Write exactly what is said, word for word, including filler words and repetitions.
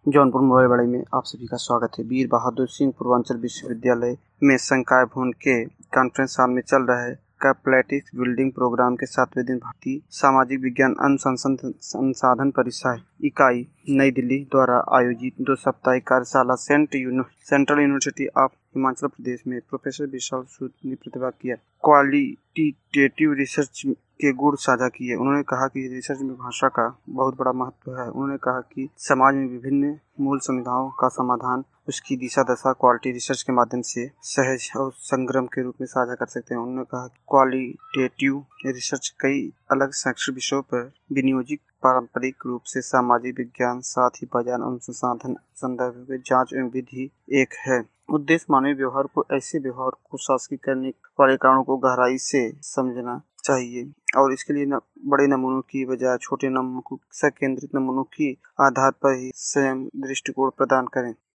Jaunpur mobile में आप सभी का स्वागत है। वीर बहादुर सिंह पूर्वांचल विश्वविद्यालय में संकाय भवन के कॉन्फ्रेंस हॉल में चल रहा है कैपेलेटिक्स बिल्डिंग प्रोग्राम के सातवें दिन भारतीय सामाजिक विज्ञान अनुसंधान संसाधन परिषद इकाई नई दिल्ली द्वारा आयोजित दो सप्ताहिक कार्यशाला सेंट यूनि central university of Himachal Pradesh में प्रोफेसर विशाल सूद ने प्रतिभाग किया। क्वालिटेटिव रिसर्च के गुण साझा किए। उन्होंने कहा कि रिसर्च में भाषा का बहुत बड़ा महत्व है। उन्होंने कहा कि समाज में विभिन्न मूल समस्याओं का समाधान उसकी दिशा दशा क्वालिटी रिसर्च के माध्यम से सहज और संग्रम के रूप में साझा कर सकते हैं। उन्होंने कहा कि क्वालिटेटिव रिसर्च कई अलग शैक्षिक विषयों पर विनियोजित पारंपरिक रूप से सामाजिक विज्ञान साथ ही बाजार अनुसंधान संदर्भ में जांच एवं विधि एक है। उद्देश्य मानवीय व्यवहार को ऐसे व्यवहार को शासकीय करने वाले कारणों को गहराई से समझना चाहिए और इसके लिए न, बड़े नमूनों की बजाय छोटे नमूनों को केंद्रित नमूनों की आधार पर ही स्वयं दृष्टिकोण प्रदान करें।